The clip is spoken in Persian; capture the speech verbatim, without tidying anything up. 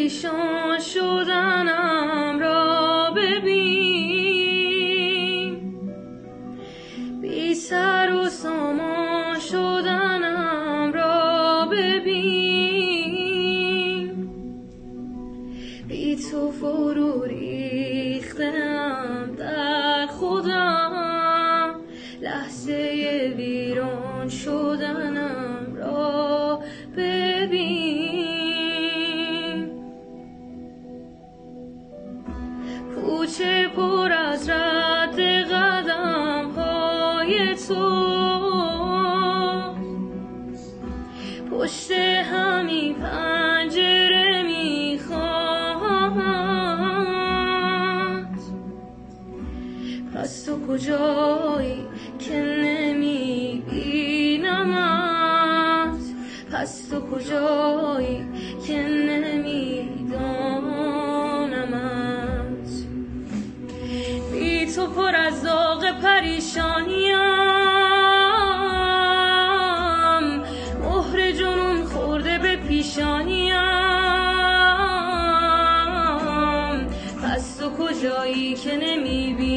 پریشان شدنم را ببین، بی سر و سامان شدنم را ببین، بی تو فرو ریختم در خودم، لحظه ویران شدنم را ببین. کوچه پر از رد قدم های تو، پشت همین پنجره میخواد. پس تو کجایی که نمیبینمت؟ پس تو کجایی که نمیدانمت؟ بی تو پر از داغ پریشانیم، مهر جنون خورده به پیشانیم. پس تو کجایی که نمیبینی